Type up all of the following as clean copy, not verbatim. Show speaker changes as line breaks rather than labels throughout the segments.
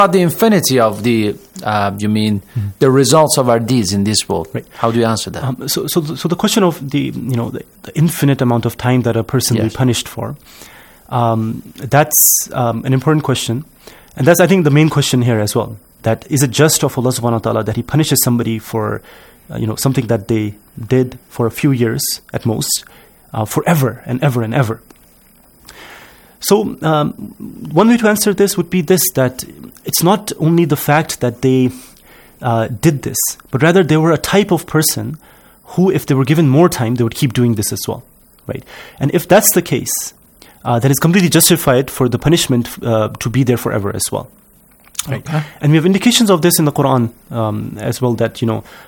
About the infinity of the, the results of our deeds in this world.
Right.
How do you answer that?
So the question of the infinite amount of time that a person will be punished for, that's an important question. And that's, I think, the main question here as well. That is it just of Allah subhanahu wa ta'ala that He punishes somebody for something that they did for a few years at most, forever and ever and ever. So one way to answer this would be this, that it's not only the fact that they did this, but rather they were a type of person who, if they were given more time, they would keep doing this as well, right? And if that's the case, then it's completely justified for the punishment to be there forever as well. Right. Okay. And we have indications of this in the Quran as well, that,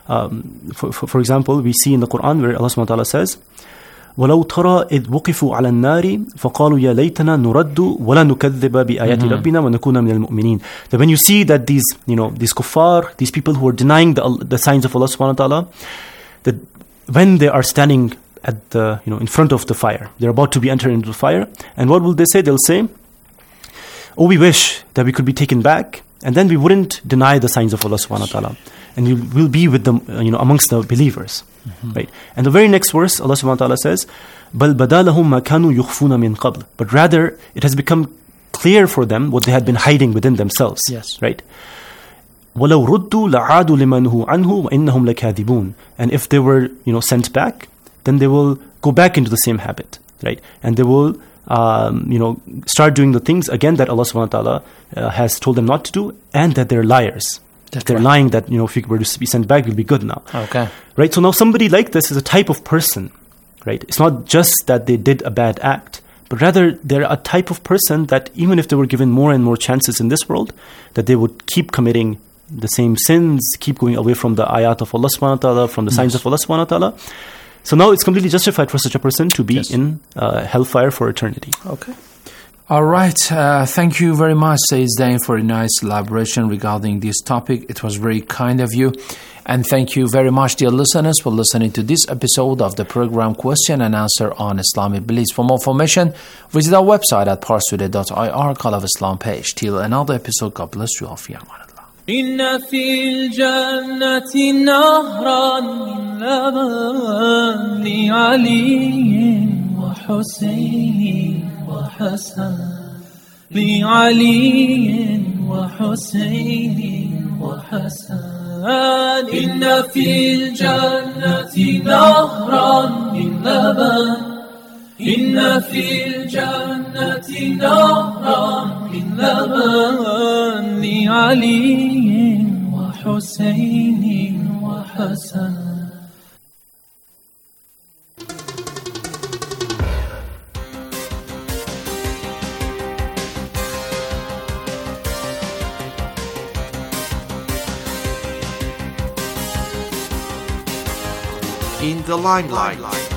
for example, we see in the Quran where Allah subhanahu wa ta'ala says, وَلَوْ تَرَى إِذْ وُقِفُوا عَلَى النَّارِ فَقَالُوا يَا لَيْتَنَا نُرَدُّ وَلَا نُكَذِّبَ بِآيَاتِ رَبِّنَا وَنَكُونَ مِنَ الْمُؤْمِنِينَ. That when you see that these kuffar, these people who are denying the signs of Allah subhanahu wa ta'ala, that when they are standing at the, in front of the fire, they're about to be entered into the fire, and what will they say? They'll say, oh, we wish that we could be taken back, and then we wouldn't deny the signs of Allah subhanahu wa ta'ala, and we will be with them, amongst the believers, right? And the very next verse, Allah subhanahu wa ta'ala says, بَلْ بَدَا لَهُمْ مَا كَانُوا يُخْفُونَ مِنْ قَبْلِ. But rather, it has become clear for them what they had been hiding within themselves, right? وَلَوْ رُدُّوا لَعَادُوا لِمَنْهُ عَنْهُ وَإِنَّهُمْ لَكَاذِبُونَ. And if they were, sent back, then they will go back into the same habit, right? And they will start doing the things again that Allah subhanahu wa ta'ala has told them not to do, and that they're liars. They're lying that, if we were to be sent back, we'll be good now.
Okay.
Right? So now somebody like this is a type of person, right? It's not just that they did a bad act, but rather they're a type of person that even if they were given more and more chances in this world, that they would keep committing the same sins, keep going away from the ayat of Allah subhanahu wa ta'ala, from the signs of Allah subhanahu wa ta'ala. So now it's completely justified for such a person to be in hellfire for eternity.
Okay. All right. Thank you very much, Sayyid Dain, for a nice elaboration regarding this topic. It was very kind of you. And thank you very much, dear listeners, for listening to this episode of the program Question and Answer on Islamic Beliefs. For more information, visit our website at parstoday.ir, Call of Islam page. Till another episode, God bless you all. Fi aman Allah.
إن في الجنة نهرا من لبن لعلي وحسين وحسن لعلي وحسين وحسن إن في الجنة نهرا من لبن إن في الجنة نهرا من لبن لعلي وحسين وحسن.
In the limelight.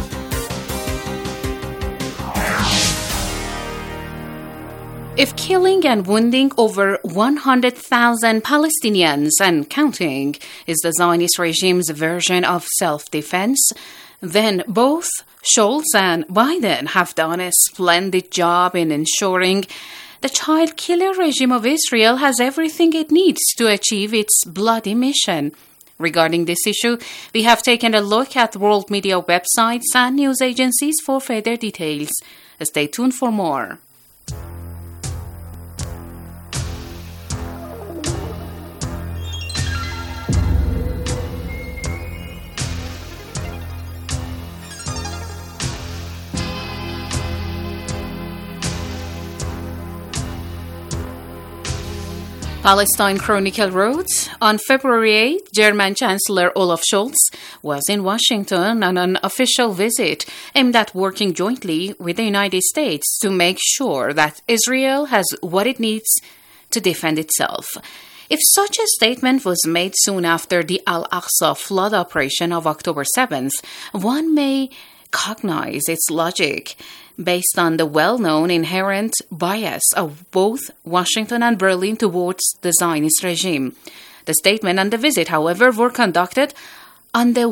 If killing and wounding over 100,000 Palestinians and counting is the Zionist regime's version of self-defense, then both Scholz and Biden have done a splendid job in ensuring the child killer regime of Israel has everything it needs to achieve its bloody mission. Regarding this issue, we have taken a look at world media websites and news agencies for further details. Stay tuned for more. Palestine Chronicle wrote, on February 8, German Chancellor Olaf Scholz was in Washington on an official visit aimed at working jointly with the United States to make sure that Israel has what it needs to defend itself. If such a statement was made soon after the Al-Aqsa flood operation of October 7th, one may cognize its logic based on the well-known inherent bias of both Washington and Berlin towards the Zionist regime. The statement and the visit, however, were conducted on the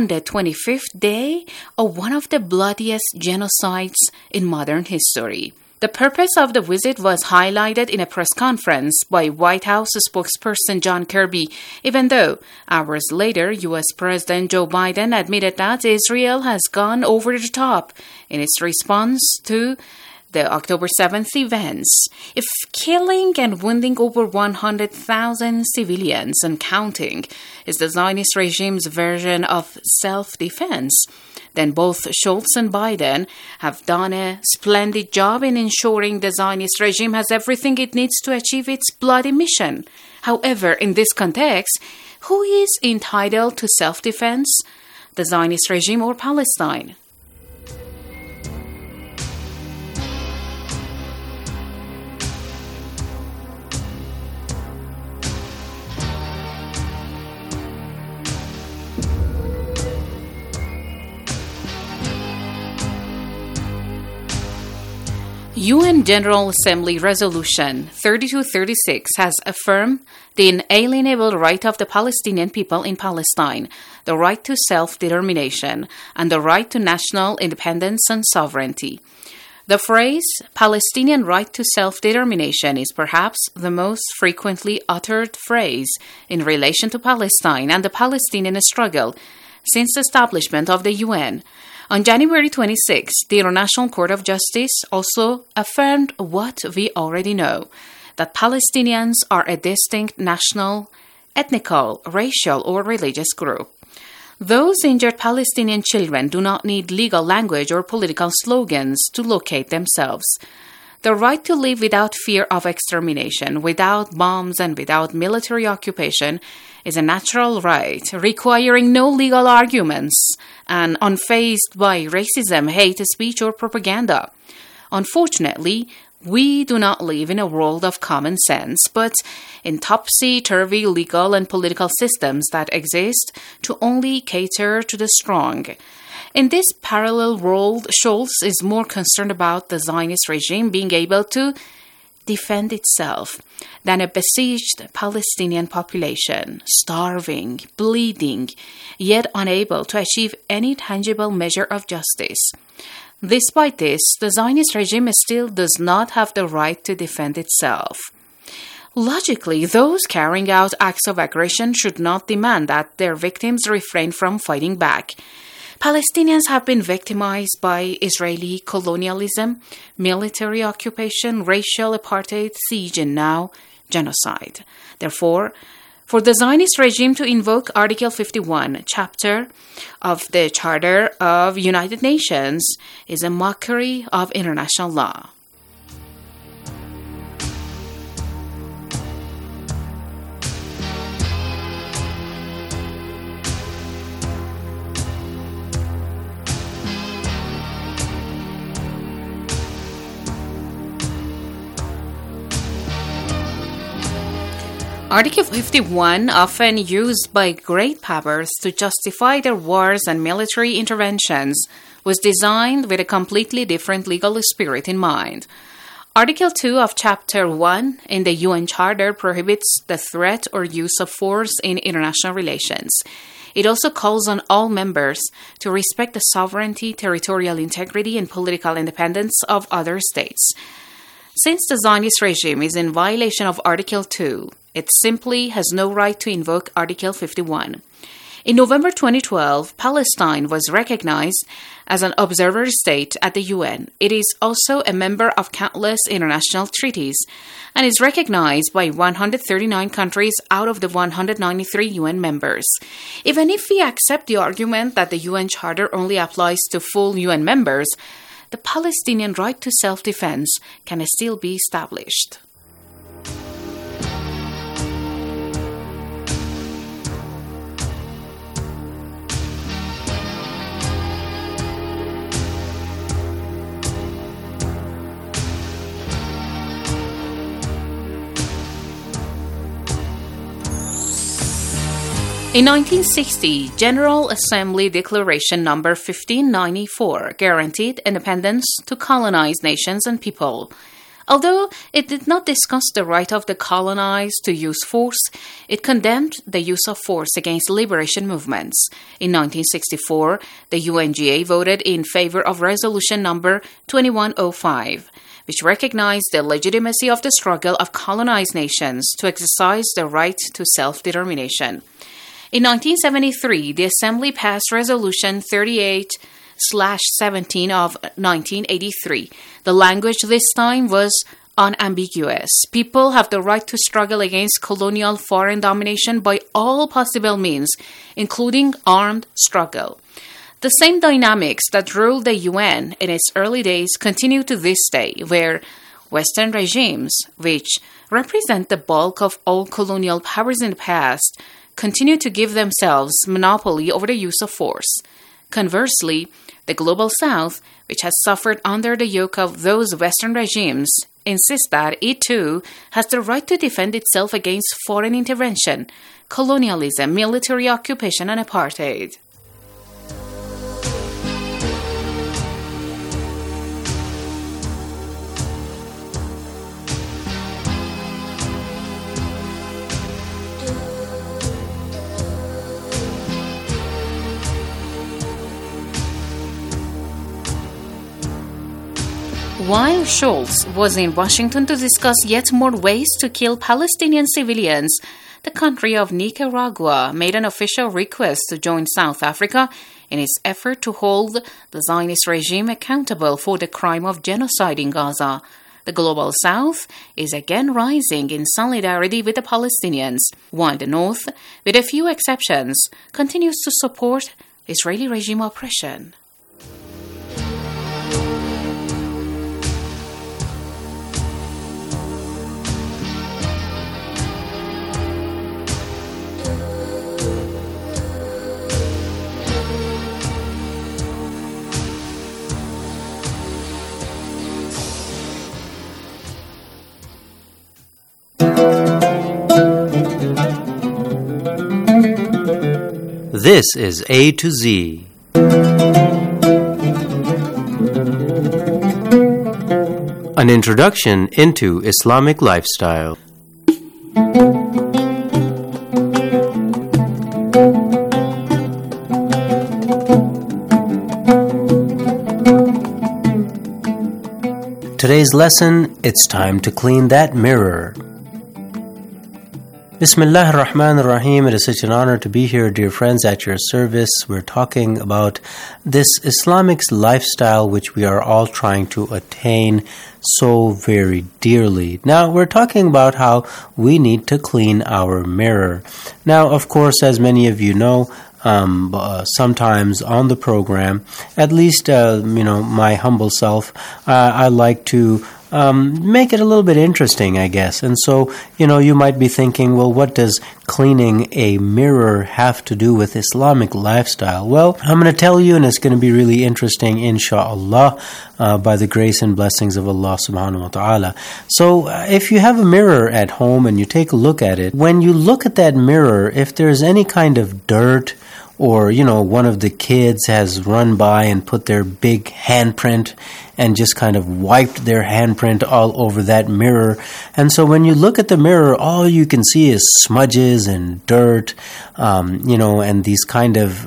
125th day of one of the bloodiest genocides in modern history. The purpose of the visit was highlighted in a press conference by White House spokesperson John Kirby, even though hours later U.S. President Joe Biden admitted that Israel has gone over the top in its response to the October 7th events. If killing and wounding over 100,000 civilians and counting is the Zionist regime's version of self-defense, then both Scholz and Biden have done a splendid job in ensuring the Zionist regime has everything it needs to achieve its bloody mission. However, in this context, who is entitled to self-defense? The Zionist regime or Palestine? UN General Assembly Resolution 3236 has affirmed the inalienable right of the Palestinian people in Palestine, the right to self-determination, and the right to national independence and sovereignty. The phrase Palestinian right to self-determination is perhaps the most frequently uttered phrase in relation to Palestine and the Palestinian struggle since the establishment of the UN. On January 26, the International Court of Justice also affirmed what we already know, that Palestinians are a distinct national, ethnical, racial, or religious group. Those injured Palestinian children do not need legal language or political slogans to locate themselves. The right to live without fear of extermination, without bombs, and without military occupation is a natural right, requiring no legal arguments and unfazed by racism, hate speech, or propaganda. Unfortunately, we do not live in a world of common sense, but in topsy-turvy legal and political systems that exist to only cater to the strong. In this parallel world, Scholz is more concerned about the Zionist regime being able to defend itself than a besieged Palestinian population, starving, bleeding, yet unable to achieve any tangible measure of justice. Despite this, the Zionist regime still does not have the right to defend itself. Logically, those carrying out acts of aggression should not demand that their victims refrain from fighting back. Palestinians have been victimized by Israeli colonialism, military occupation, racial apartheid, siege, and now genocide. Therefore, for the Zionist regime to invoke Article 51, chapter of the Charter of United Nations is a mockery of international law. Article 51, often used by great powers to justify their wars and military interventions, was designed with a completely different legal spirit in mind. Article 2 of Chapter 1 in the UN Charter prohibits the threat or use of force in international relations. It also calls on all members to respect the sovereignty, territorial integrity, and political independence of other states. Since the Zionist regime is in violation of Article 2, it simply has no right to invoke Article 51. In November 2012, Palestine was recognized as an observer state at the UN. It is also a member of countless international treaties and is recognized by 139 countries out of the 193 UN members. Even if we accept the argument that the UN Charter only applies to full UN members, the Palestinian right to self-defense can still be established. In 1960, General Assembly Declaration No. 1594 guaranteed independence to colonized nations and people. Although it did not discuss the right of the colonized to use force, it condemned the use of force against liberation movements. In 1964, the UNGA voted in favor of Resolution number 2105, which recognized the legitimacy of the struggle of colonized nations to exercise their right to self-determination. In 1973, the Assembly passed Resolution 38/17 of 1983. The language this time was unambiguous. People have the right to struggle against colonial foreign domination by all possible means, including armed struggle. The same dynamics that ruled the UN in its early days continue to this day, where Western regimes, which represent the bulk of all colonial powers in the past, continue to give themselves monopoly over the use of force. Conversely, the Global South, which has suffered under the yoke of those Western regimes, insists that it too has the right to defend itself against foreign intervention, colonialism, military occupation, and apartheid. While Shultz was in Washington to discuss yet more ways to kill Palestinian civilians, the country of Nicaragua made an official request to join South Africa in its effort to hold the Zionist regime accountable for the crime of genocide in Gaza. The Global South is again rising in solidarity with the Palestinians, while the North, with a few exceptions, continues to support Israeli regime oppression.
This is A to Z. An introduction into Islamic lifestyle. Today's lesson, it's time to clean that mirror. Bismillah ar-Rahman ar-Rahim. It is such an honor to be here, dear friends, at your service. We're talking about this Islamic lifestyle which we are all trying to attain so very dearly. Now, we're talking about how we need to clean our mirror. Now, of course, as many of you know, sometimes on the program, at least, my humble self, I like to make it a little bit interesting, I guess. And so, you might be thinking, well, what does cleaning a mirror have to do with Islamic lifestyle? Well, I'm going to tell you, and it's going to be really interesting, inshallah, by the grace and blessings of Allah subhanahu wa ta'ala. So, if you have a mirror at home and you take a look at it, when you look at that mirror, if there's any kind of dirt, or, one of the kids has run by and put their big handprint and just kind of wiped their handprint all over that mirror. And so when you look at the mirror, all you can see is smudges and dirt, and these kind of,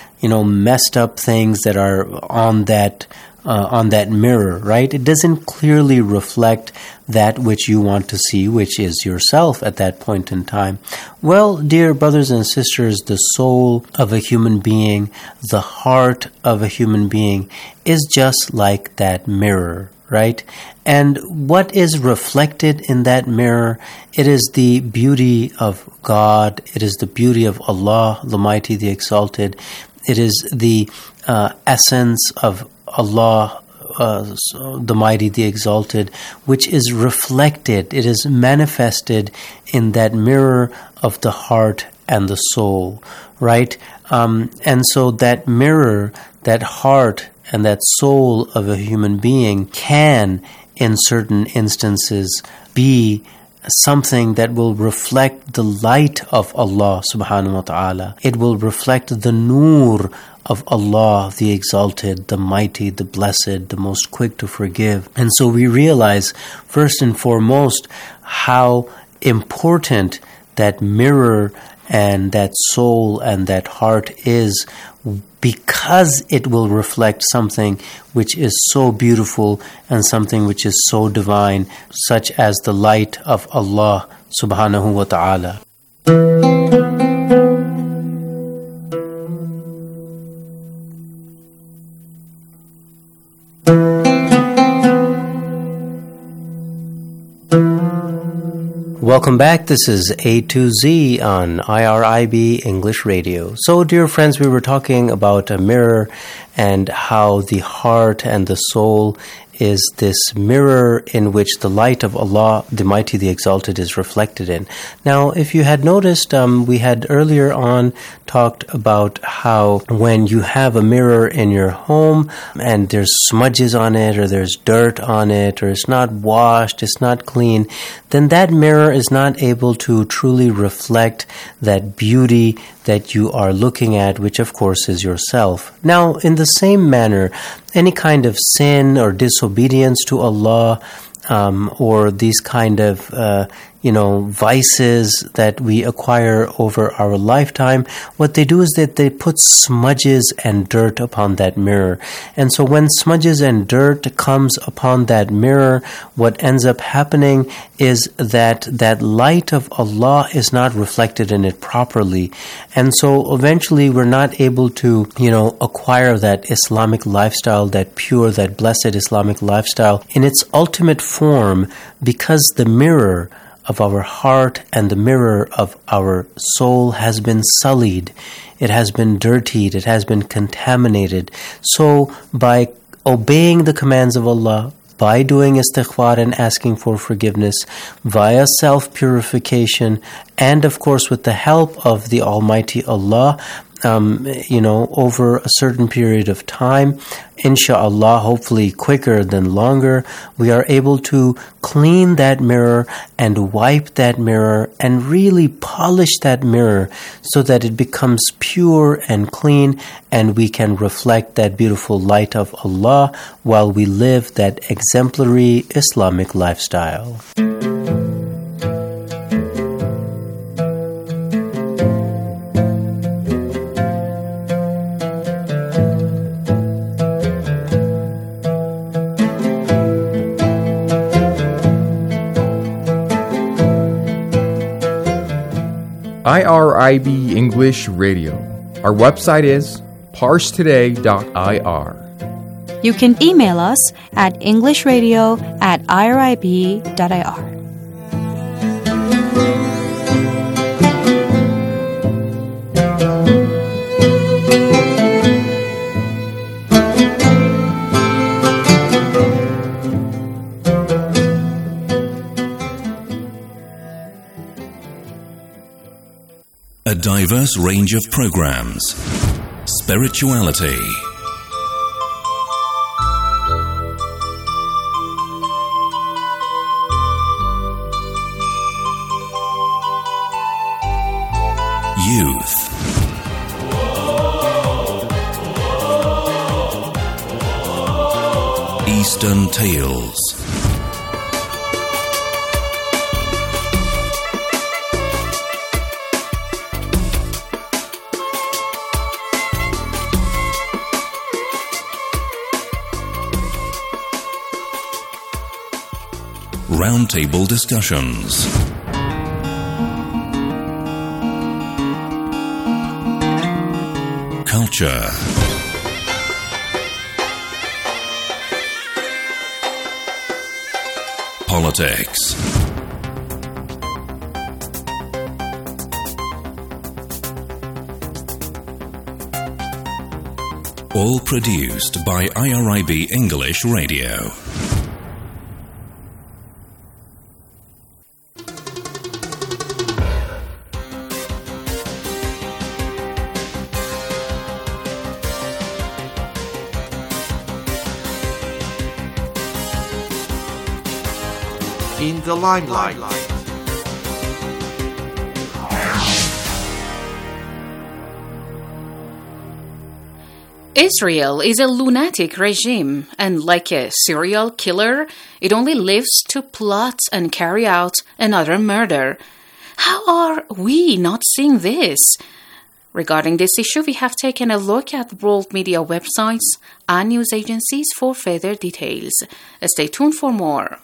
messed up things that are on that mirror, right? It doesn't clearly reflect that which you want to see, which is yourself at that point in time. Well, dear brothers and sisters, the soul of a human being, the heart of a human being is just like that mirror, right? And what is reflected in that mirror? It is the beauty of God. It is the beauty of Allah, the Mighty, the Exalted. It is the essence of Allah, the Mighty, the Exalted, which is reflected, it is manifested in that mirror of the heart and the soul, right? And so that mirror, that heart and that soul of a human being can, in certain instances, be something that will reflect the light of Allah subhanahu wa ta'ala. It will reflect the nur of Allah, the Exalted, the Mighty, the Blessed, the Most Quick to Forgive. And so we realize, first and foremost, how important that mirror and that soul and that heart is, because it will reflect something which is so beautiful and something which is so divine, such as the light of Allah subhanahu wa ta'ala. Welcome back. This is A to Z on IRIB English Radio. So, dear friends, we were talking about a mirror and how the heart and the soul is this mirror in which the light of Allah, the Mighty, the Exalted, is reflected in. Now, if you had noticed, we had earlier on talked about how when you have a mirror in your home and there's smudges on it, or there's dirt on it, or it's not washed, it's not clean, then that mirror is not able to truly reflect that beauty that you are looking at, which of course is yourself. Now, in the same manner, any kind of sin or disobedience to Allah, or these kind of vices that we acquire over our lifetime, what they do is that they put smudges and dirt upon that mirror. And so when smudges and dirt comes upon that mirror, what ends up happening is that that light of Allah is not reflected in it properly. And so eventually we're not able to, acquire that Islamic lifestyle, that pure, that blessed Islamic lifestyle in its ultimate form, because the mirror of our heart and the mirror of our soul has been sullied. It has been dirtied. It has been contaminated. So by obeying the commands of Allah, by doing istighfar and asking for forgiveness, via self-purification, and of course with the help of the Almighty Allah, over a certain period of time, insha'Allah, hopefully quicker than longer, we are able to clean that mirror and wipe that mirror and really polish that mirror so that it becomes pure and clean, and we can reflect that beautiful light of Allah while we live that exemplary Islamic lifestyle.
IRIB English Radio. Our website is parsetoday.ir.
You can email us at englishradio@irib.ir.
A diverse range of programs. Spirituality. Youth. Eastern Tales. Roundtable discussions. Culture. Politics. All produced by IRIB English Radio.
In the limelight.
Israel is a lunatic regime, and like a serial killer, it only lives to plot and carry out another murder. How are we not seeing this? Regarding this issue, we have taken a look at world media websites and news agencies for further details. Stay tuned for more.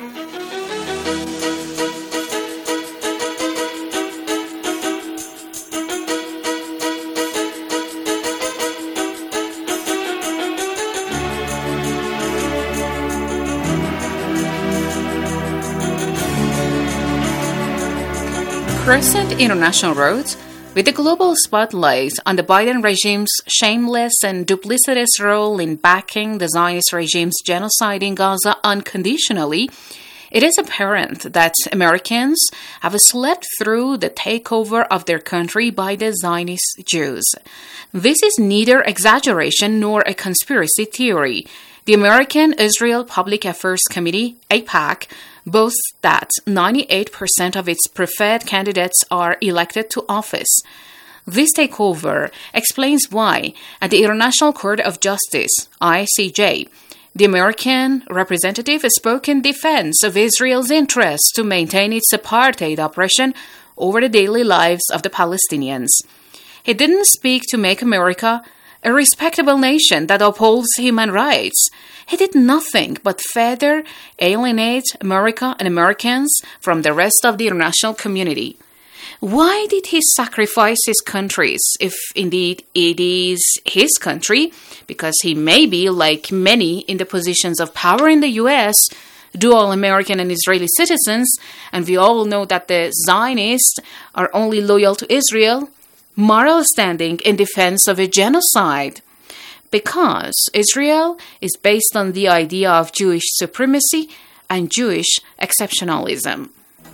Crescent International Road, with the global spotlight on the Biden regime's shameless and duplicitous role in backing the Zionist regime's genocide in Gaza unconditionally, it is apparent that Americans have slept through the takeover of their country by the Zionist Jews. This is neither exaggeration nor a conspiracy theory. The American Israel Public Affairs Committee, AIPAC, boasts that 98% of its preferred candidates are elected to office. This takeover explains why, at the International Court of Justice, ICJ, the American representative spoke in defense of Israel's interest to maintain its apartheid oppression over the daily lives of the Palestinians. He didn't speak to make America a respectable nation that upholds human rights. He did nothing but further alienate America and Americans from the rest of the international community. Why did he sacrifice his countries, if indeed it is his country? Because he may be, like many in the positions of power in the U.S., dual American and Israeli citizens, and we all know that the Zionists are only loyal to Israel, moral standing in defense of a genocide. Because Israel is based on the idea of Jewish supremacy and Jewish exceptionalism.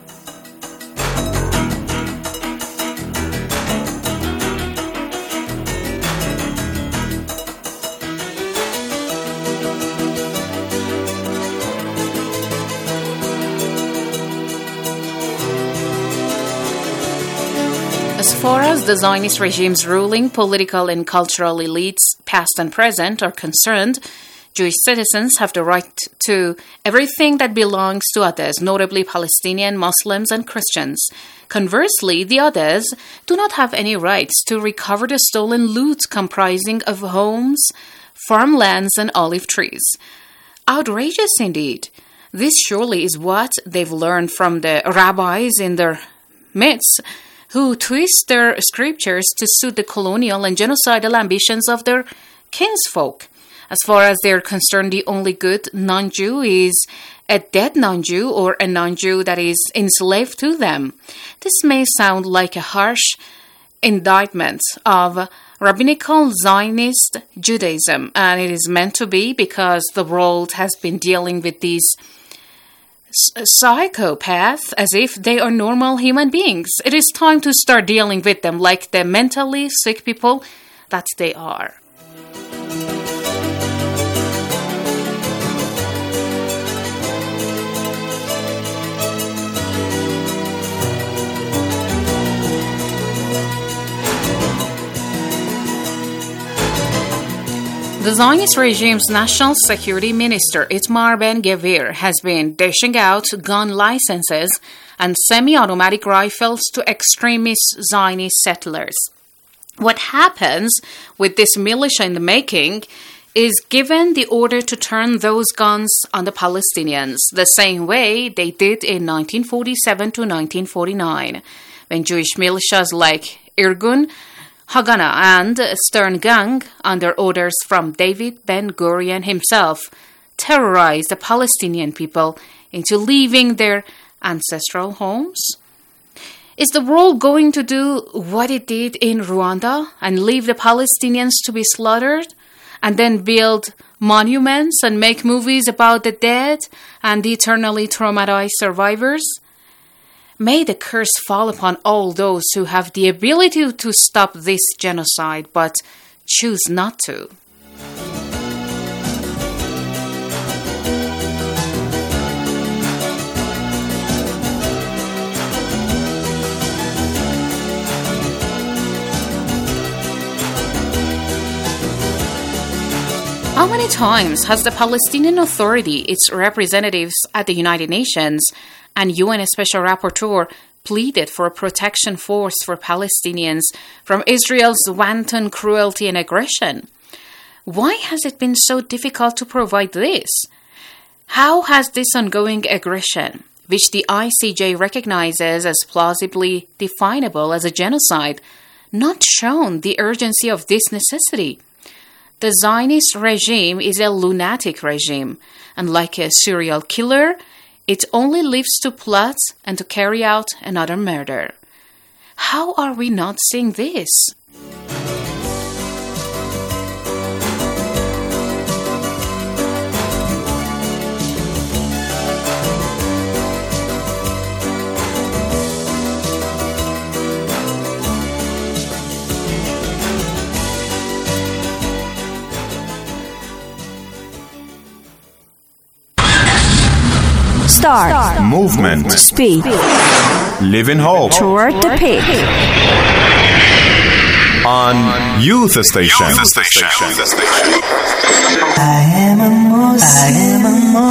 As far as the Zionist regime's ruling political and cultural elites, past and present, are concerned, Jewish citizens have the right to everything that belongs to others, notably Palestinian, Muslims, and Christians. Conversely, the others do not have any rights to recover the stolen loot comprising of homes, farmlands, and olive trees. Outrageous indeed. This surely is what they've learned from the rabbis in their midst, who twist their scriptures to suit the colonial and genocidal ambitions of their kinsfolk. As far as they're concerned, the only good non-Jew is a dead non-Jew or a non-Jew that is enslaved to them. This may sound like a harsh indictment of rabbinical Zionist Judaism, and it is meant to be because the world has been dealing with these psychopaths as if they are normal human beings. It is time to start dealing with them like the mentally sick people that they are. The Zionist regime's National Security Minister, Itamar Ben-Gvir, has been dishing out gun licenses and semi-automatic rifles to extremist Zionist settlers. What happens with this militia in the making is given the order to turn those guns on the Palestinians, the same way they did in 1947 to 1949, when Jewish militias like Irgun, Haganah and Stern Gang, under orders from David Ben-Gurion himself, terrorized the Palestinian people into leaving their ancestral homes? Is the world going to do what it did in Rwanda and leave the Palestinians to be slaughtered, and then build monuments and make movies about the dead and the eternally traumatized survivors? May the curse fall upon all those who have the ability to stop this genocide but choose not to. How many times has the Palestinian Authority, its representatives at the United Nations, and UN Special Rapporteur pleaded for a protection force for Palestinians from Israel's wanton cruelty and aggression? Why has it been so difficult to provide this? How has this ongoing aggression, which the ICJ recognizes as plausibly definable as a genocide, not shown the urgency of this necessity? The Zionist regime is a lunatic regime, and like a serial killer, it only lives to plot and to carry out another murder. How are we not seeing this?
Start.
Movement.
Speed.
Live in hope.
Toward the peak.
On Youth Station.
I am a Muslim.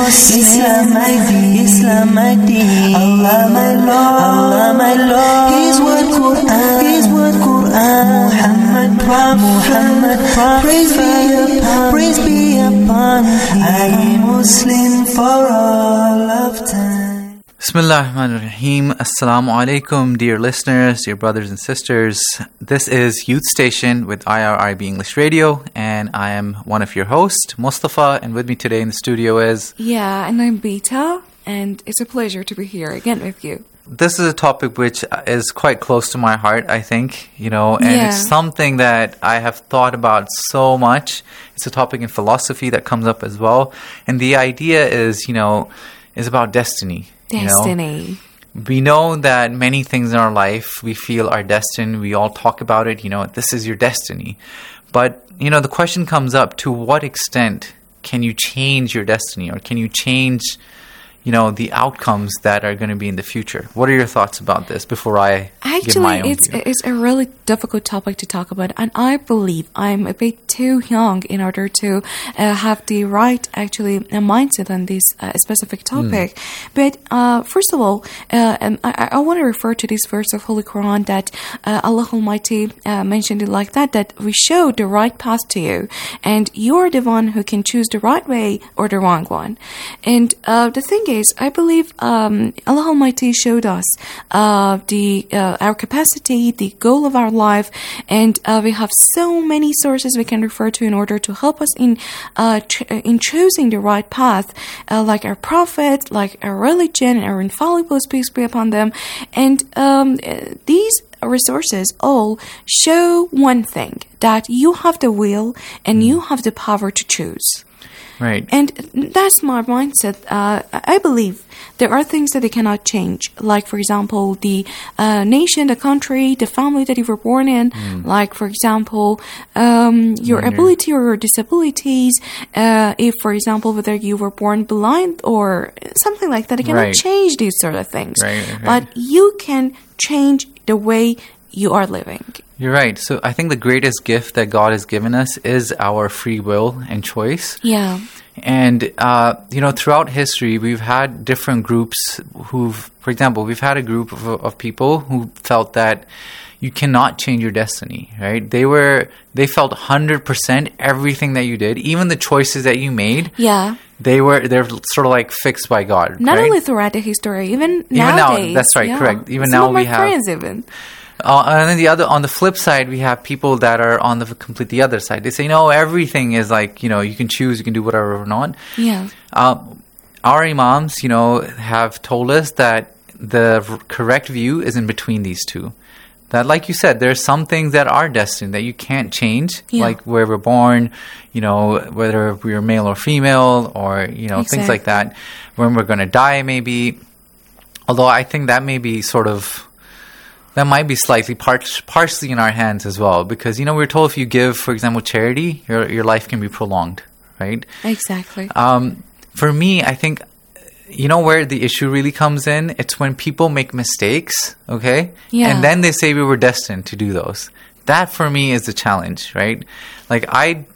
Islam my deen. Allah my Lord. His word Quran. Muhammad Prophet. Praise be upon him. I am Muslim for all of time.
Bismillah ar-Rahman ar-Rahim. Assalamu alaikum, dear listeners, dear brothers and sisters. This is Youth Station with IRIB English Radio, and I am one of your hosts, Mustafa, and with me today in the studio is...
Yeah, and I'm Beta, and it's a pleasure to be here again with you.
This is a topic which is quite close to my heart, I think, and it's something that I have thought about so much. It's a topic in philosophy that comes up as well, and the idea is, is about destiny.
Destiny.
We know that many things in our life we feel are destined. We all talk about it, this is your destiny. But, the question comes up, to what extent can you change your destiny, or can you change, the outcomes that are going to be in the future? What are your thoughts about this before I give my own view?
It's a really difficult topic to talk about, and I believe I'm a bit too young in order to have the right, mindset on this specific topic. But first of all, I want to refer to this verse of Holy Quran that Allah Almighty mentioned it like that we show the right path to you, and you're the one who can choose the right way or the wrong one. And the thing is, I believe Allah Almighty showed us our capacity, the goal of our life, and we have so many sources we can refer to in order to help us in choosing the right path, like our prophet, like our religion, our infallibles, peace be upon them, and these resources all show one thing, that you have the will and you have the power to choose.
Right.
And that's my mindset. I believe there are things that they cannot change. Like, for example, the nation, the country, the family that you were born in. Like, for example, your ability or your disabilities. If, for example, whether you were born blind or something like that. They cannot change these sort of things.
Right.
But you can change the way you are living.
You're right. So I think the greatest gift that God has given us is our free will and choice.
Yeah.
And, throughout history, we've had different groups for example, we've had a group of people who felt that you cannot change your destiny, right? They felt 100% everything that you did, even the choices that you made.
Yeah.
They're sort of like fixed by God.
Not
right?
only throughout the history, even nowadays.
Now, that's right, correct. Even
Some
now
of my
we have
friends even.
And then on the flip side, we have people that are on the other side. They say, no, everything is like, you can choose, you can do whatever or not.
Yeah.
Our imams, have told us that the correct view is in between these two. That, like you said, there are some things that are destined that you can't change, like where we're born, whether we're male or female, or, things like that. When we're going to die, maybe. Although I think that may be that might be slightly partially in our hands as well, because we're told if you give, for example, charity, your life can be prolonged, right?
Exactly.
For me, I think where the issue really comes in. It's when people make mistakes, okay, and then they say we were destined to do those. That for me is the challenge, right? Like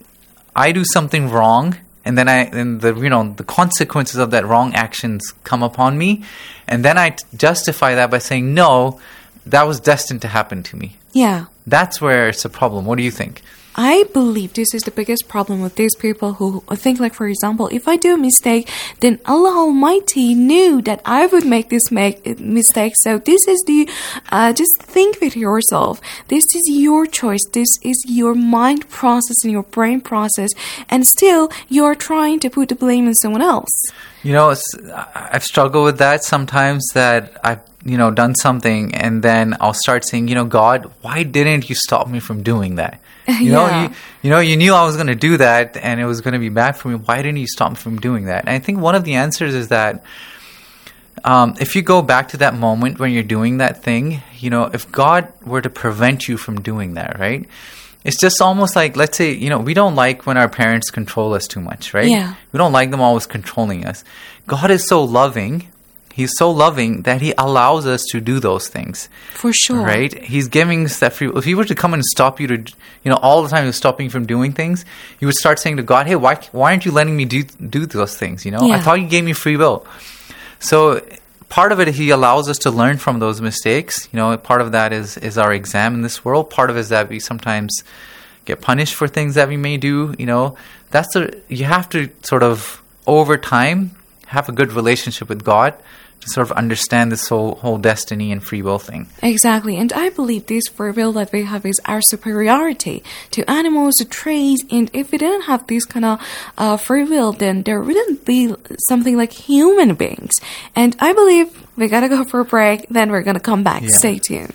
I do something wrong, and then the consequences of that wrong actions come upon me, and then I justify that by saying, no, that was destined to happen to me.
Yeah.
That's where it's a problem. What do you think?
I believe this is the biggest problem with these people who think, like, for example, if I do a mistake, then Allah Almighty knew that I would make this mistake. So this is just think with yourself. This is your choice. This is your mind process and your brain process. And still, you're trying to put the blame on someone else.
I've struggled with that sometimes, that I've done something, and then I'll start saying, God, why didn't you stop me from doing that? You knew I was going to do that, and it was going to be bad for me. Why didn't you stop me from doing that? And I think one of the answers is that if you go back to that moment when you're doing that thing, if God were to prevent you from doing that, right? It's just almost like, let's say, we don't like when our parents control us too much, right?
Yeah.
We don't like them always controlling us. God is so loving. He's so loving that He allows us to do those things.
For sure.
Right? He's giving us that free will. If He were to come and stop you to, all the time He was stopping you from doing things, you would start saying to God, hey, why aren't you letting me do those things?
Yeah.
I thought you gave me free will. So part of it, He allows us to learn from those mistakes. Part of that is our exam in this world. Part of it is that we sometimes get punished for things that we may do. You have to sort of, over time, have a good relationship with God to sort of understand this whole destiny and free will thing.
Exactly. And I believe this free will that we have is our superiority to animals, to trees. And if we didn't have this kind of free will, then there wouldn't be something like human beings. And I believe we gotta go for a break, then we're gonna come back. Yeah. Stay tuned.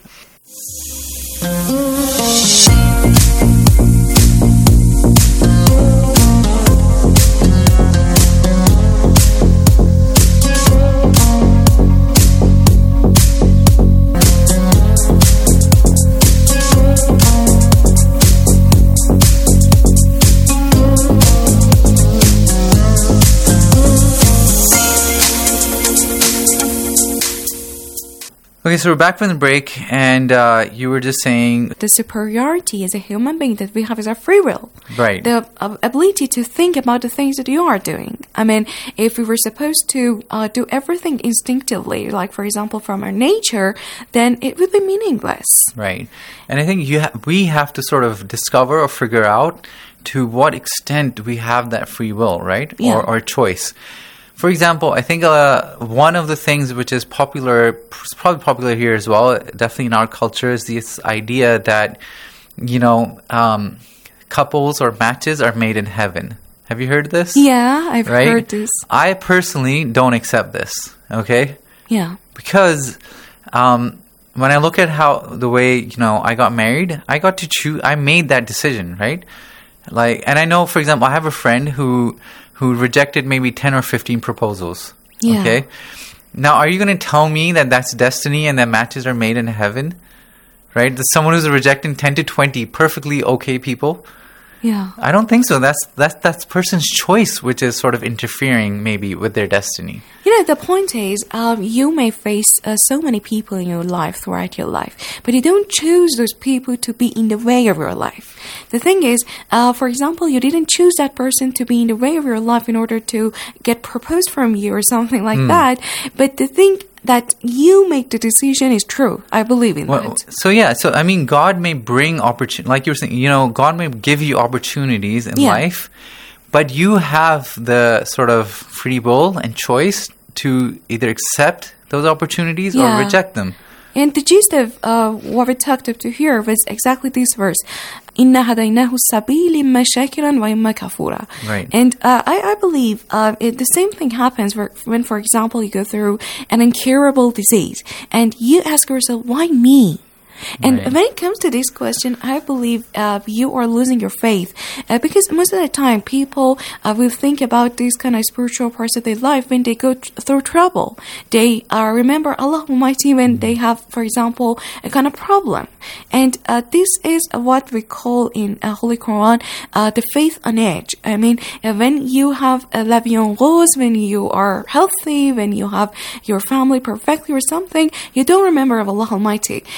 Okay, so we're back from the break, and you were just saying
the superiority as a human being that we have is our free will.
Right.
The ability to think about the things that you are doing. I mean, if we were supposed to do everything instinctively, like, for example, from our nature, then it would be meaningless.
Right. And I think we have to sort of discover or figure out to what extent we have that free will, right?
Yeah.
Or choice. For example, I think one of the things which is popular, probably popular here as well, definitely in our culture, is this idea that, couples or matches are made in heaven. Have you heard this?
Yeah, I've heard this.
I personally don't accept this, okay?
Yeah.
Because when I look at the way, I got married, I got to choose, I made that decision, right? And I know, for example, I have a friend who rejected maybe 10 or 15 proposals.
Yeah.
Okay? Now, are you going to tell me that that's destiny and that matches are made in heaven? Right? There's someone who's rejecting 10 to 20 perfectly okay people?
Yeah.
I don't think so. That's person's choice, which is sort of interfering maybe with their destiny.
The point is, you may face so many people in your life throughout your life, but you don't choose those people to be in the way of your life. The thing is, for example, you didn't choose that person to be in the way of your life in order to get proposed from you or something like that. But the thing that you make the decision is true. I believe in that.
So I mean, God may bring opportunity, like you were saying, God may give you opportunities in life, but you have the sort of free will and choice to either accept those opportunities or reject them.
And the gist of what we talked up to here was exactly this verse. إِنَّا هَدَيْنَاهُ السَّبِيلِ إِمَّا شَاكِرًا وَإِمَّا كَفُورًا.
Right.
And I believe the same thing happens when, for example, you go through an incurable disease and you ask yourself, why me? And when it comes to this question, I believe you are losing your faith because most of the time people will think about these kind of spiritual parts of their life when they go through trouble. They remember Allah Almighty when they have, for example, a kind of problem. And this is what we call in Holy Quran the faith on edge. I mean, when you have a la vie en rose, when you are healthy, when you have your family perfectly or something, you don't remember of Allah Almighty. But when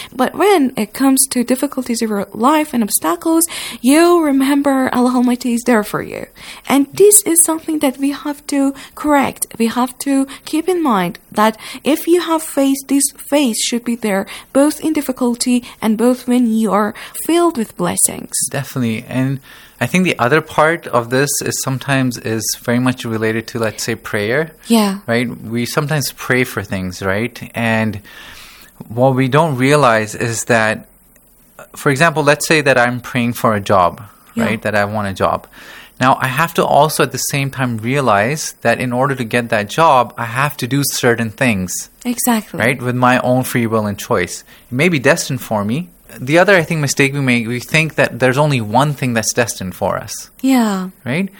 when it comes to difficulties of your life and obstacles, you remember Allah Almighty is there for you. And this is something that we have to correct. We have to keep in mind that if you have faith, this faith should be there both in difficulty and both when you are filled with blessings.
Definitely. And I think the other part of this is sometimes is very much related to, let's say, prayer.
Yeah.
Right? We sometimes pray for things, right? And what we don't realize is that, for example, let's say that I'm praying for a job, right? That I want a job. Now, I have to also at the same time realize that in order to get that job, I have to do certain things.
Exactly.
Right? With my own free will and choice. It may be destined for me. The other, I think, mistake we make, we think that there's only one thing that's destined for us.
Yeah.
Right?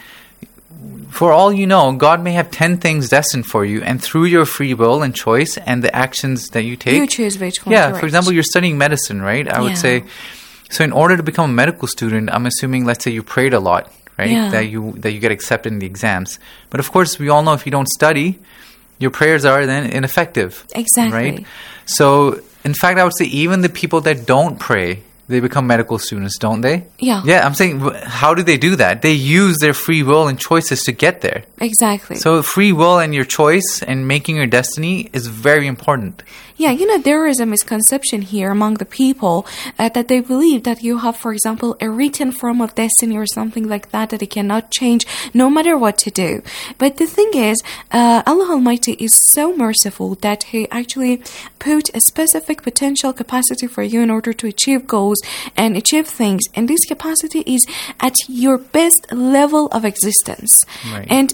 For all you know, God may have 10 things destined for you, and through your free will and choice and the actions that you take,
you choose which one.
Yeah, for example, you're studying medicine, right? I would say, so in order to become a medical student, I'm assuming, let's say you prayed a lot, right?
Yeah.
That you get accepted in the exams. But of course, we all know if you don't study, your prayers are then ineffective.
Exactly.
Right? So, in fact, I would say even the people that don't pray, they become medical students, don't they?
Yeah.
Yeah, I'm saying, how do they do that? They use their free will and choices to get there.
Exactly.
So free will and your choice and making your destiny is very important.
Yeah, there is a misconception here among the people that they believe that you have, for example, a written form of destiny or something like that they cannot change no matter what to do. But the thing is, Allah Almighty is so merciful that He actually put a specific potential capacity for you in order to achieve goals and achieve things. And this capacity is at your best level of existence.
Right.
And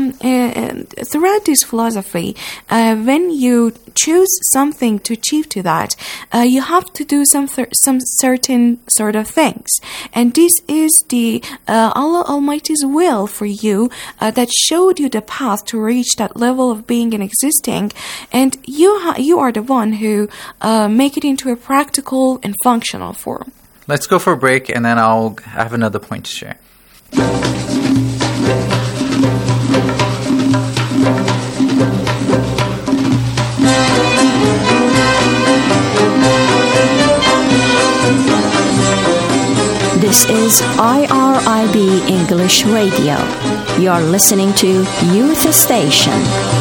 throughout this philosophy, when you choose something to achieve to that, you have to do some certain sort of things. And this is the Allah Almighty's will for you that showed you the path to reach that level of being and existing. And you are the one who make it into a practical and functional form.
Let's go for a break, and then I'll have another point to share.
This is IRIB English Radio. You're listening to Youth Station.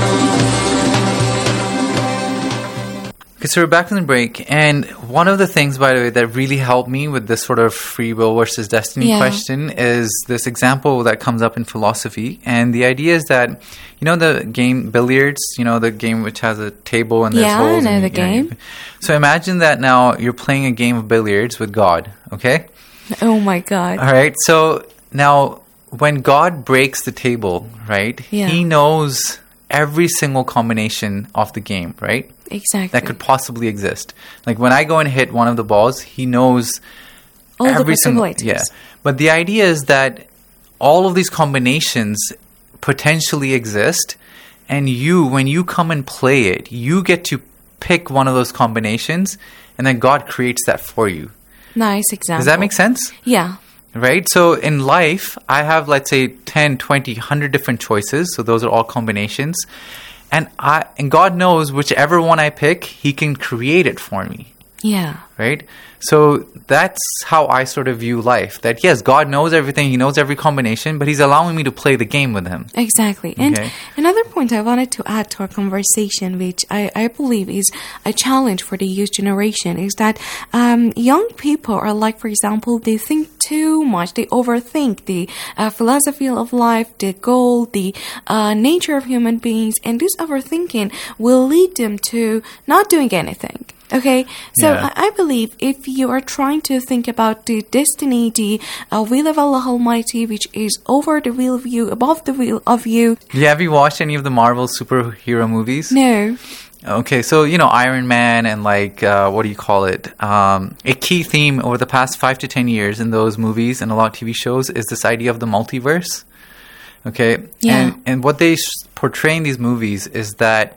Okay, so we're back from the break, and one of the things, by the way, that really helped me with this sort of free will versus destiny question is this example that comes up in philosophy. And the idea is that, the game billiards, the game which has a table and there's holes.
Yeah, I know the game.
So imagine that now you're playing a game of billiards with God, okay?
Oh my God.
All right, so now when God breaks the table, right, He knows every single combination of the game, right?
Exactly.
That could possibly exist. Like when I go and hit one of the balls, He knows
all
every
the possibilities.
Yeah. But the idea is that all of these combinations potentially exist, and when you come and play it, you get to pick one of those combinations, and then God creates that for you.
Nice example.
Does that make sense?
Yeah.
Right? So in life, I have, let's say, 10, 20, 100 different choices. So those are all combinations. And God knows whichever one I pick, He can create it for me.
Yeah.
Right? So that's how I sort of view life. That yes, God knows everything. He knows every combination, but He's allowing me to play the game with Him.
Exactly. And another point I wanted to add to our conversation, which I believe is a challenge for the youth generation, is that young people are like, for example, they think too much. They overthink the philosophy of life, the goal, the nature of human beings. And this overthinking will lead them to not doing anything. Okay, so I believe if you are trying to think about the destiny, the will of Allah Almighty, which is over the will of you, above the will of you.
Yeah, have you watched any of the Marvel superhero movies?
No.
Okay, so, Iron Man and what do you call it? A key theme over the past 5 to 10 years in those movies and a lot of TV shows is this idea of the multiverse. Okay, and what they portray in these movies is that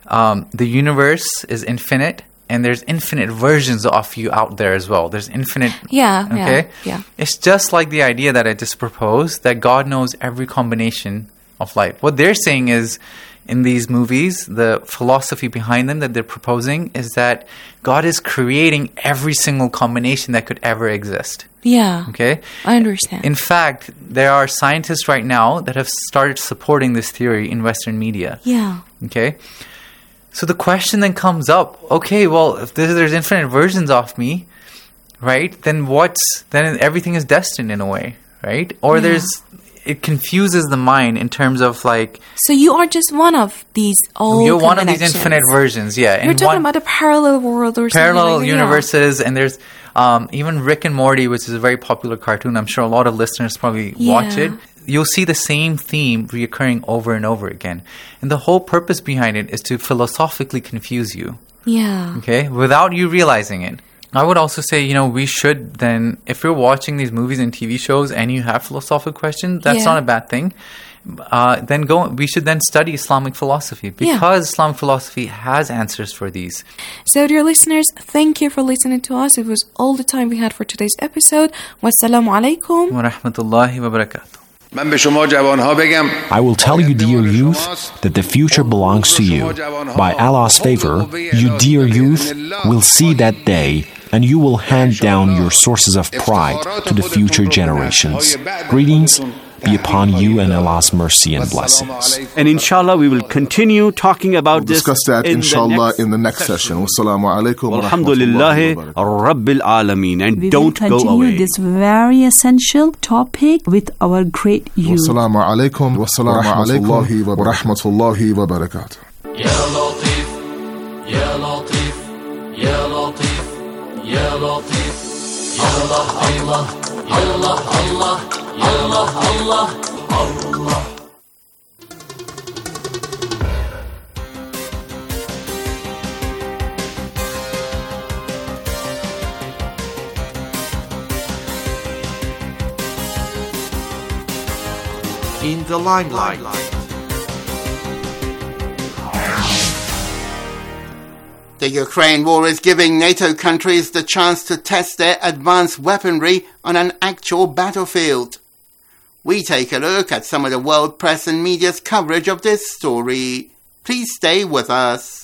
the universe is infinite. And there's infinite versions of you out there as well. There's infinite...
Yeah.
It's just like the idea that I just proposed, that God knows every combination of life. What they're saying is, in these movies, the philosophy behind them that they're proposing is that God is creating every single combination that could ever exist.
Yeah.
Okay?
I understand.
In fact, there are scientists right now that have started supporting this theory in Western media.
Yeah.
Okay? So the question then comes up, okay, well, if there's infinite versions of me, right, then everything is destined in a way, right? Or it confuses the mind in terms of like...
So you are just one of these old
You're one of these infinite versions, yeah.
You're talking about a parallel world or
parallel
something.
Universes, and there's even Rick and Morty, which is a very popular cartoon. I'm sure a lot of listeners probably watch it. You'll see the same theme reoccurring over and over again. And the whole purpose behind it is to philosophically confuse you.
Yeah.
Okay? Without you realizing it. I would also say, we should then, if you're watching these movies and TV shows and you have philosophical questions, that's not a bad thing. We should then study Islamic philosophy because Islamic philosophy has answers for these.
So, dear listeners, thank you for listening to us. It was all the time we had for today's episode. Wassalamu alaikum
wa rahmatullahi wa barakatuh.
I will tell you, dear youth, that the future belongs to you. By Allah's favor, you, dear youth, will see that day, and you will hand down your sources of pride to the future generations. Greetings be upon you and Allah's mercy and blessings.
And inshallah, we will continue talking about
this. Discuss that, inshallah, in the next session. Wassalamu alaikum wa
rahmatullahi rabbil alameen. And don't go away.
We will continue this very essential topic with our great youth.
Wassalamu alaikum wa rahmatullahi wa barakatuh.
Ya Latif, Ya Latif, Ya Latif, Ya Latif, Ya Allah, Allah, Allah, Allah, Allah, Allah, Allah.
In the limelight.
The Ukraine war is giving NATO countries the chance to test their advanced weaponry on an actual battlefield. We take a look at some of the world press and media's coverage of this story. Please stay with us.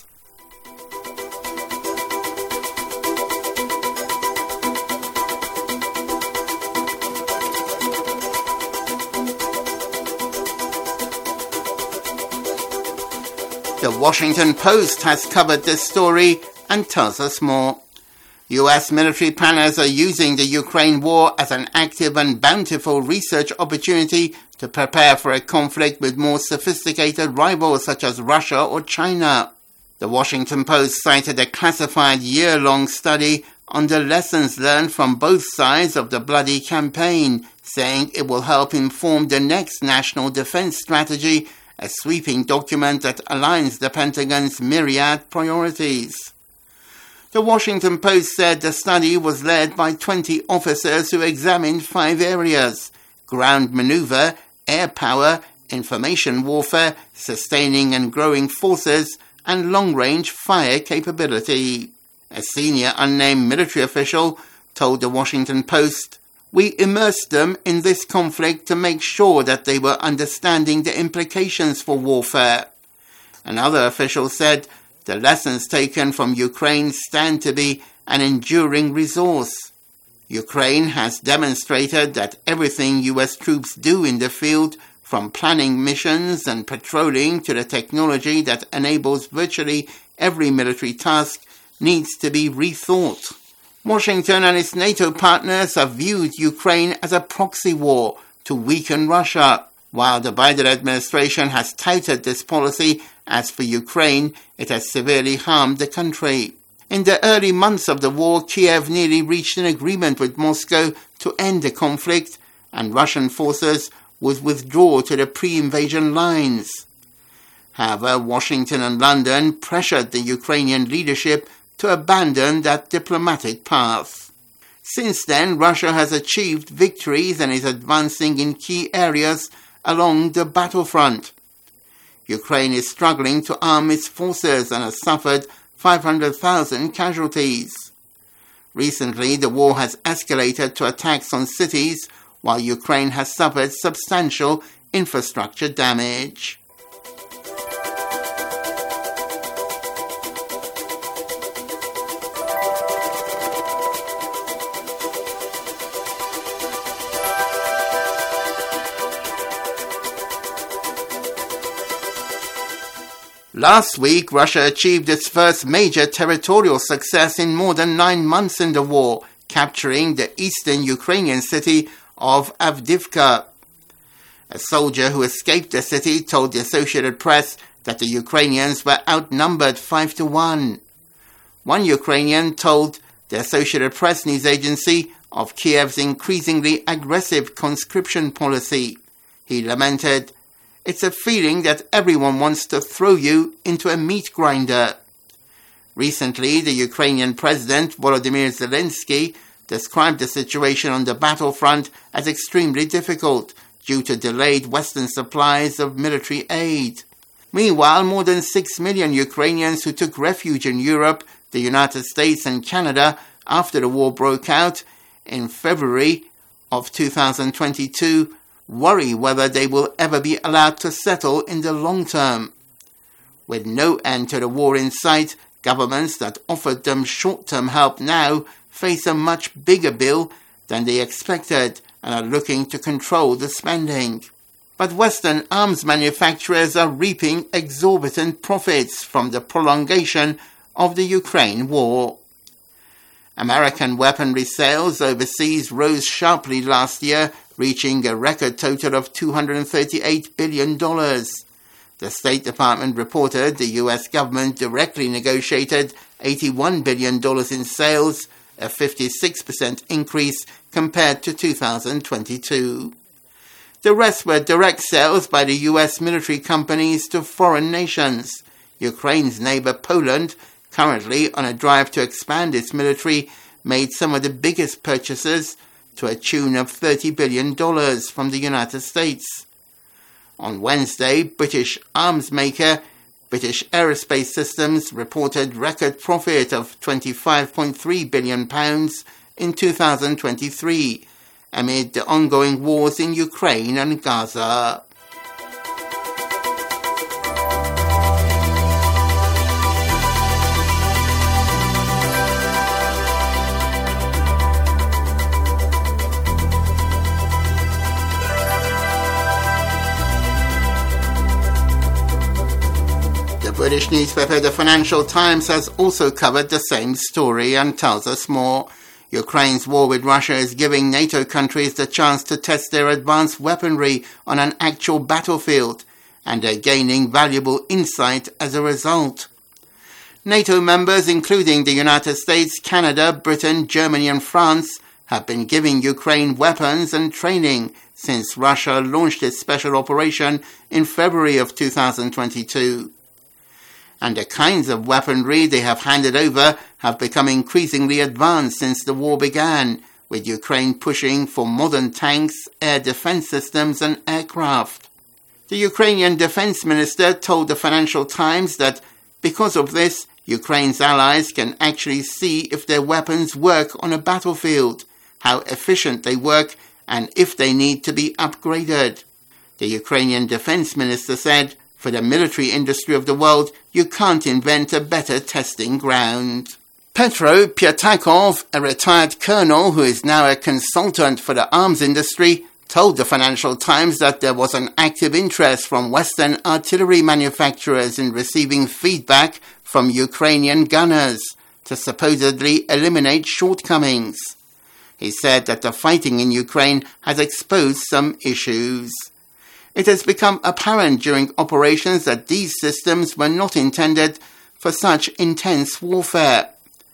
The Washington Post has covered this story and tells us more. U.S. military planners are using the Ukraine war as an active and bountiful research opportunity to prepare for a conflict with more sophisticated rivals such as Russia or China. The Washington Post cited a classified year-long study on the lessons learned from both sides of the bloody campaign, saying it will help inform the next national defense strategy, a sweeping document that aligns the Pentagon's myriad priorities. The Washington Post said the study was led by 20 officers who examined 5 areas: ground maneuver, air power, information warfare, sustaining and growing forces, and long-range fire capability. A senior unnamed military official told the Washington Post, "We immersed them in this conflict to make sure that they were understanding the implications for warfare." Another official said, "The lessons taken from Ukraine stand to be an enduring resource. Ukraine has demonstrated that everything U.S. troops do in the field, from planning missions and patrolling to the technology that enables virtually every military task, needs to be rethought." Washington and its NATO partners have viewed Ukraine as a proxy war to weaken Russia. While the Biden administration has touted this policy, as for Ukraine, it has severely harmed the country. In the early months of the war, Kiev nearly reached an agreement with Moscow to end the conflict, and Russian forces would withdraw to the pre-invasion lines. However, Washington and London pressured the Ukrainian leadership to abandon that diplomatic path. Since then, Russia has achieved victories and is advancing in key areas along the battlefront. Ukraine is struggling to arm its forces and has suffered 500,000 casualties. Recently, the war has escalated to attacks on cities, while Ukraine has suffered substantial infrastructure damage. Last week, Russia achieved its first major territorial success in more than 9 months in the war, capturing the eastern Ukrainian city of Avdiivka. A soldier who escaped the city told the Associated Press that the Ukrainians were outnumbered 5-1. One Ukrainian told the Associated Press news agency of Kiev's increasingly aggressive conscription policy. He lamented, "It's a feeling that everyone wants to throw you into a meat grinder." Recently, the Ukrainian President Volodymyr Zelensky described the situation on the battlefront as extremely difficult due to delayed Western supplies of military aid. Meanwhile, more than 6 million Ukrainians who took refuge in Europe, the United States and Canada after the war broke out in February of 2022 worry whether they will ever be allowed to settle in the long term. With no end to the war in sight, governments that offered them short-term help now face a much bigger bill than they expected and are looking to control the spending. But Western arms manufacturers are reaping exorbitant profits from the prolongation of the Ukraine war. American weaponry sales overseas rose sharply last year, reaching a record total of $238 billion. The State Department reported the U.S. government directly negotiated $81 billion in sales, a 56% increase compared to 2022. The rest were direct sales by the U.S. military companies to foreign nations. Ukraine's neighbor Poland, currently on a drive to expand its military, made some of the biggest purchases to a tune of $30 billion from the United States. On Wednesday, British arms maker British Aerospace Systems reported record profit of £25.3 billion in 2023, amid the ongoing wars in Ukraine and Gaza. The British newspaper The Financial Times has also covered the same story and tells us more. Ukraine's war with Russia is giving NATO countries the chance to test their advanced weaponry on an actual battlefield, and they're gaining valuable insight as a result. NATO members, including the United States, Canada, Britain, Germany and France, have been giving Ukraine weapons and training since Russia launched its special operation in February of 2022. And the kinds of weaponry they have handed over have become increasingly advanced since the war began, with Ukraine pushing for modern tanks, air defense systems and aircraft. The Ukrainian defense minister told the Financial Times that because of this, Ukraine's allies can actually see if their weapons work on a battlefield, how efficient they work, and if they need to be upgraded. The Ukrainian defense minister said, "For the military industry of the world, you can't invent a better testing ground." Petro Pyatakov, a retired colonel who is now a consultant for the arms industry, told the Financial Times that there was an active interest from Western artillery manufacturers in receiving feedback from Ukrainian gunners to supposedly eliminate shortcomings. He said that the fighting in Ukraine has exposed some issues. It has become apparent during operations that these systems were not intended for such intense warfare.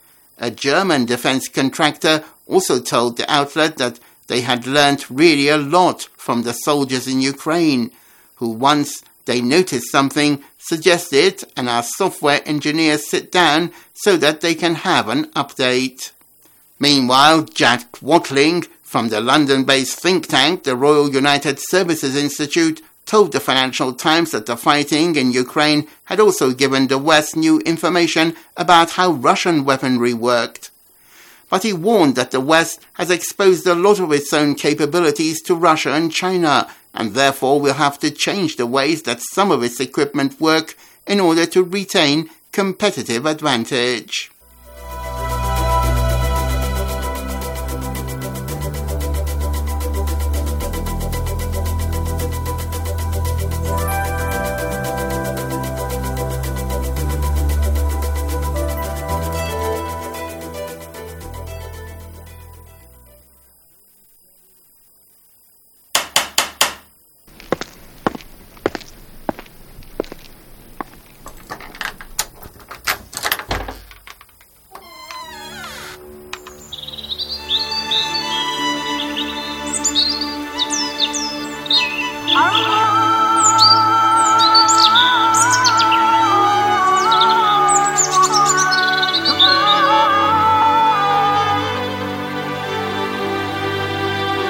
A German defense contractor also told the outlet that they had learnt really a lot from the soldiers in Ukraine, who once they noticed something, suggest it and our software engineers sit down so that they can have an update. Meanwhile, Jack Watling, from the London-based think tank, the Royal United Services Institute, told the Financial Times that the fighting in Ukraine had also given the West new information about how Russian weaponry worked. But he warned that the West has exposed a lot of its own capabilities to Russia and China, and therefore will have to change the ways that some of its equipment work in order to retain competitive advantage.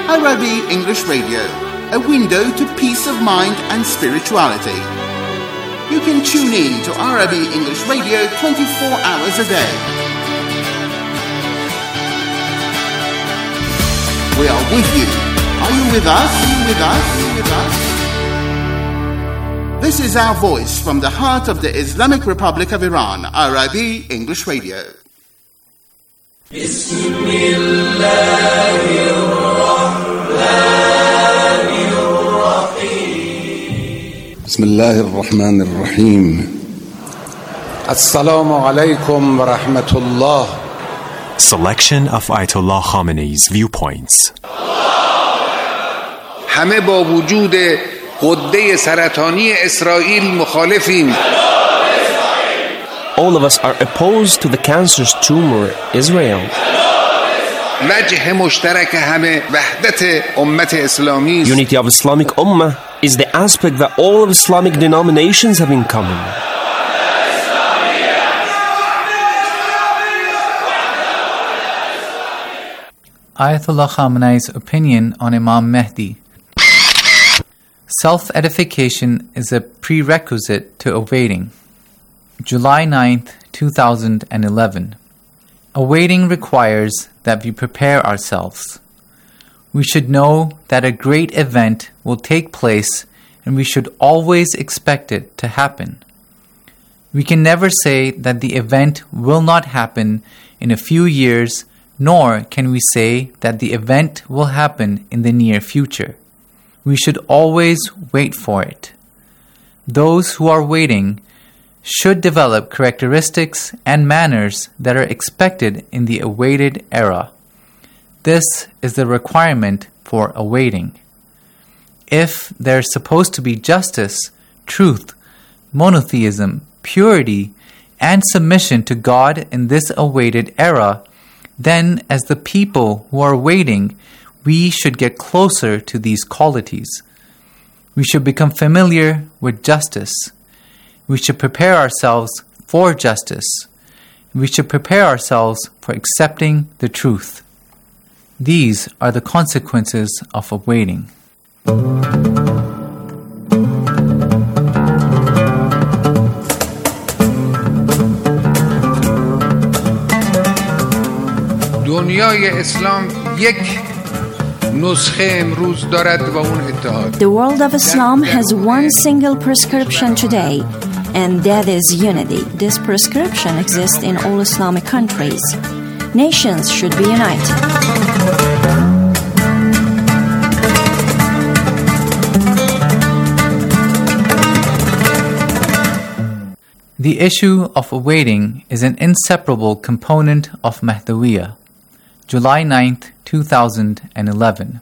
Arabi English Radio, a window to peace of mind and spirituality. You can tune in to Arabi English Radio 24 hours a day. We are with you. Are you with us? Are you with us? Are you with us? This is our voice from the heart of the Islamic Republic of Iran, Arabi English Radio.
بسم الله الرحمن الرحيم السلام عليكم ورحمة الله.
Selection of Ayatollah Khamenei's viewpoints.
همه با وجود غده سرطانی اسرائیل مخالفیم.
All of us are opposed to the cancerous tumor Israel.
وجه مشترک همه وحدت امت اسلامی است.
Unity of Islamic Ummah is the aspect that all of Islamic denominations have in common.
Ayatollah Khamenei's opinion on Imam Mahdi. Self-edification is a prerequisite to awaiting. July 9th, 2011. Awaiting requires that we prepare ourselves. We should know that a great event will take place and we should always expect it to happen. We can never say that the event will not happen in a few years, nor can we say that the event will happen in the near future. We should always wait for it. Those who are waiting should develop characteristics and manners that are expected in the awaited era. This is the requirement for awaiting. If there is supposed to be justice, truth, monotheism, purity, and submission to God in this awaited era, then as the people who are waiting, we should get closer to these qualities. We should become familiar with justice. We should prepare ourselves for justice. We should prepare ourselves for accepting the truth. These are the consequences of awaiting.
دنیای اسلام یک نسخه امروز دارد و اون اتحاد.
The world of Islam has one single prescription today, and that is unity. This prescription exists in all Islamic countries. Nations should be united.
The issue of awaiting is an inseparable component of Mahdawiyyah. July 9th, 2011.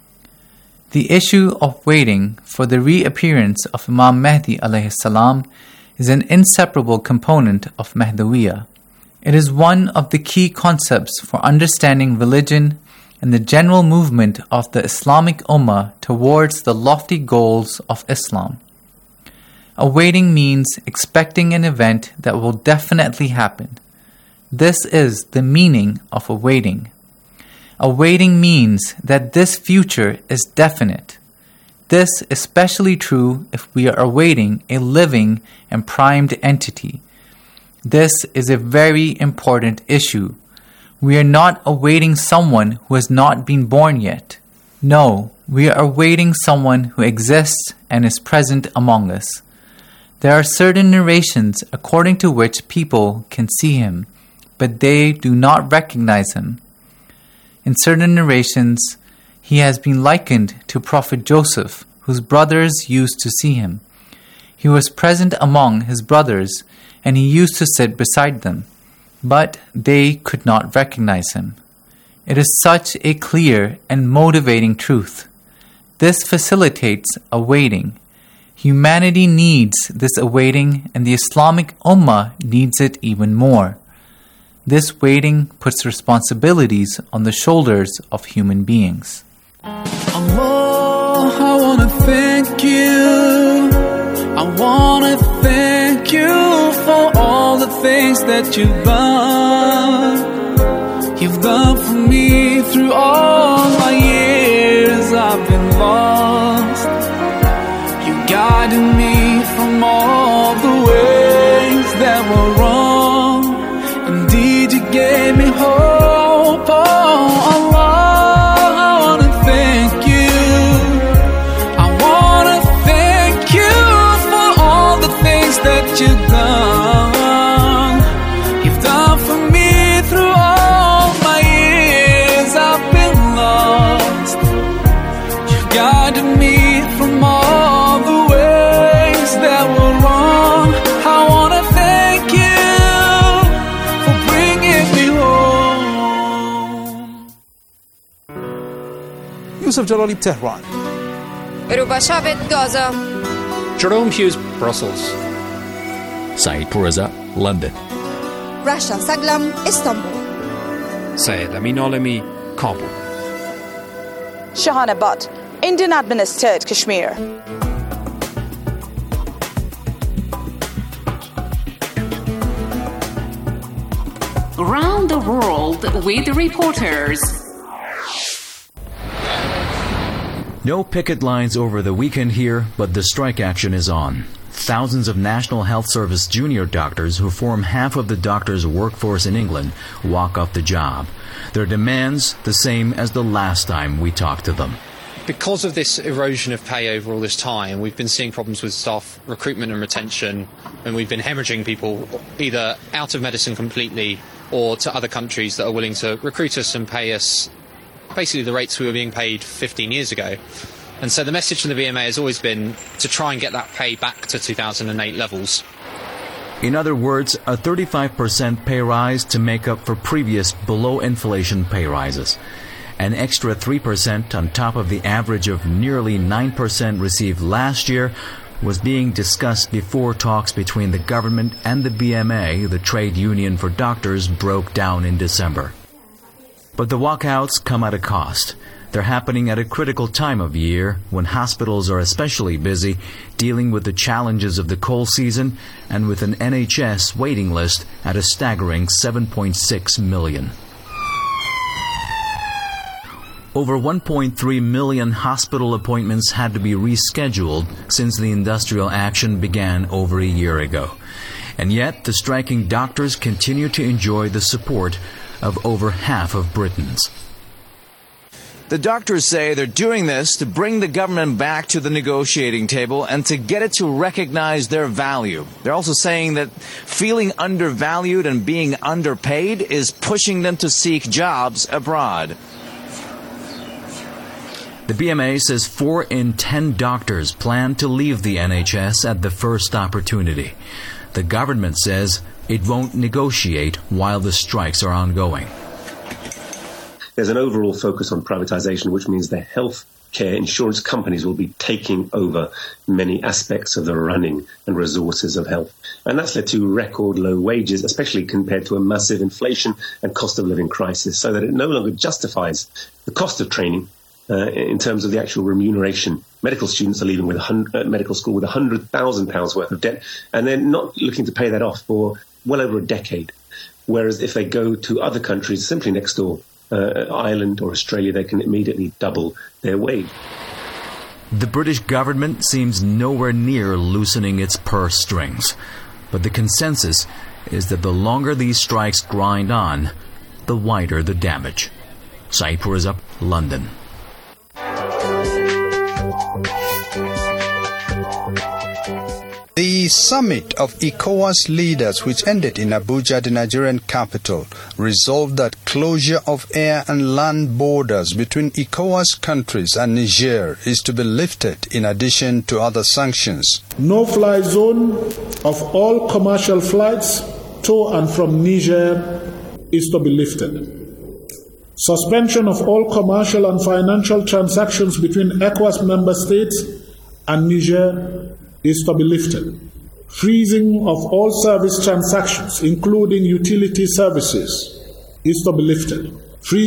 The issue of waiting for the reappearance of Imam Mahdi alayhi salam is an inseparable component of Mahdawiyyah. It is one of the key concepts for understanding religion and the general movement of the Islamic Ummah towards the lofty goals of Islam. Awaiting means expecting an event that will definitely happen. This is the meaning of awaiting. Awaiting means that this future is definite. This is especially true if we are awaiting a living and primed entity. This is a very important issue. We are not awaiting someone who has not been born yet. No, we are awaiting someone who exists and is present among us. There are certain narrations according to which people can see him, but they do not recognize him. In certain narrations, he has been likened to Prophet Joseph, whose brothers used to see him. He was present among his brothers, and he used to sit beside them, but they could not recognize him. It is such a clear and motivating truth. This facilitates awaiting. Humanity needs this awaiting, and the Islamic Ummah needs it even more. This waiting puts responsibilities on the shoulders of human beings.
Allah, I want to thank you. I want to thank you for all the things that you've done. You've done for me through all my years.
Yusuf Jalali, Tehran.
Rubashavet, Gaza.
Jerome Hughes, Brussels.
Saeed Poureza, London.
Rasha Saglam, Istanbul.
Syed Amin Alami, Kabul.
Shahana Butt, Indian administered Kashmir.
Around the world with reporters.
No picket lines over the weekend here, but the strike action is on. Thousands of National Health Service junior doctors who form half of the doctors' workforce in England walk off the job. Their demands the same as the last time we talked to them.
Because of this erosion of pay over all this time, we've been seeing problems with staff recruitment and retention, and we've been hemorrhaging people either out of medicine completely or to other countries that are willing to recruit us and pay us basically the rates we were being paid 15 years ago. And so the message from the BMA has always been to try and get that pay back to 2008 levels.
In other words, a 35% pay rise to make up for previous below-inflation pay rises. An extra 3% on top of the average of nearly 9% received last year was being discussed before talks between the government and the BMA, the trade union for doctors, broke down in December. But the walkouts come at a cost. They're happening at a critical time of year when hospitals are especially busy dealing with the challenges of the cold season and with an NHS waiting list at a staggering 7.6 million. Over 1.3 million hospital appointments had to be rescheduled since the industrial action began over a year ago. And yet, the striking doctors continue to enjoy the support of over half of Britons.
The doctors say they're doing this to bring the government back to the negotiating table and to get it to recognize their value. They're also saying that feeling undervalued and being underpaid is pushing them to seek jobs abroad.
The BMA says 4 in 10 doctors plan to leave the NHS at the first opportunity. The government says it won't negotiate while the strikes are ongoing.
There's an overall focus on privatization, which means the health care insurance companies will be taking over many aspects of the running and resources of health. And that's led to record low wages, especially compared to a massive inflation and cost of living crisis, so that it no longer justifies the cost of training in terms of the actual remuneration. Medical students are leaving with medical school with £100,000 worth of debt, and they're not looking to pay that off for well over a decade. Whereas if they go to other countries simply next door, Ireland or Australia, they can immediately double their wage.
The British government seems nowhere near loosening its purse strings. But the consensus is that the longer these strikes grind on, the wider the damage. Saeed Poureza, London.
The summit of ECOWAS leaders, which ended in Abuja, the Nigerian capital, resolved that closure of air and land borders between ECOWAS countries and Niger is to be lifted in addition to other sanctions.
No-fly zone of all commercial flights to and from Niger is to be lifted. Suspension of all commercial and financial transactions between ECOWAS member states and Niger is to be lifted. Freezing of all service transactions, including utility services, is to be lifted.